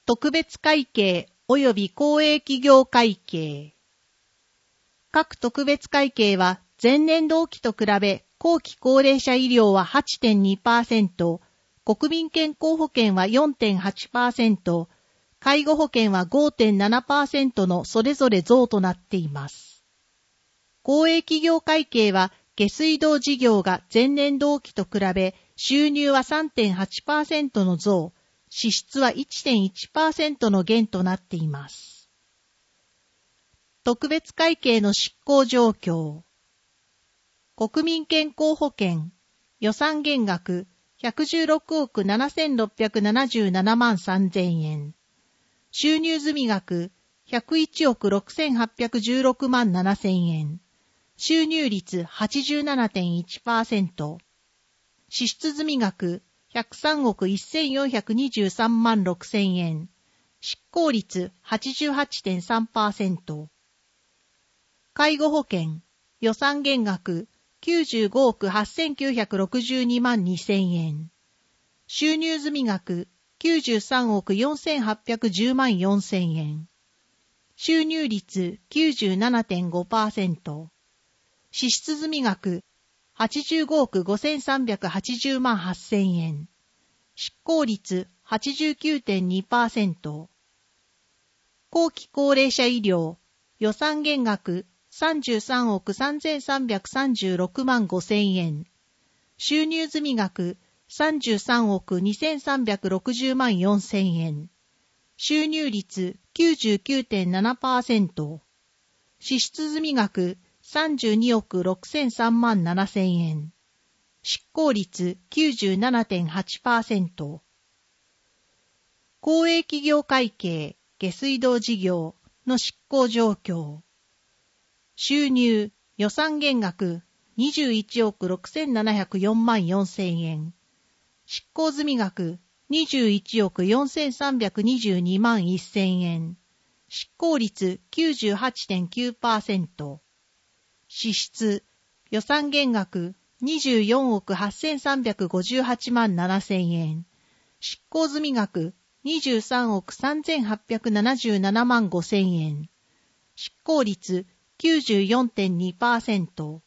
特別会計及び公営企業会計。各特別会計は前年同期と比べ後期高齢者医療は 8.2%、国民健康保険は 4.8%、介護保険は 5.7% のそれぞれ増となっています。公営企業会計は下水道事業が前年同期と比べ収入は 3.8% の増、支出は 1.1% の減となっています。特別会計の執行状況。国民健康保険、予算減額116億7677万3000円。収入済額101億6816万7000円。収入率 87.1%。支出済額103億1423万6000円。執行率 88.3%。介護保険、予算減額95億8962万2000円。収入済額93億4810万4000円。収入率 97.5%。支出済額85億5380万8000円。執行率 89.2%。後期高齢者医療、予算減額33億3336万5000円。収入済額33億2360万4000円。収入率 99.7%。支出済額32億6003万7000円。執行率 97.8%。公営企業会計、下水道事業の執行状況。収入、予算減額21億6704万4000円。執行済額21億4322万1000円。執行率 98.9%。支出、予算減額24億8358万7000円。執行済額23億3877万5000円。執行率 94.2%。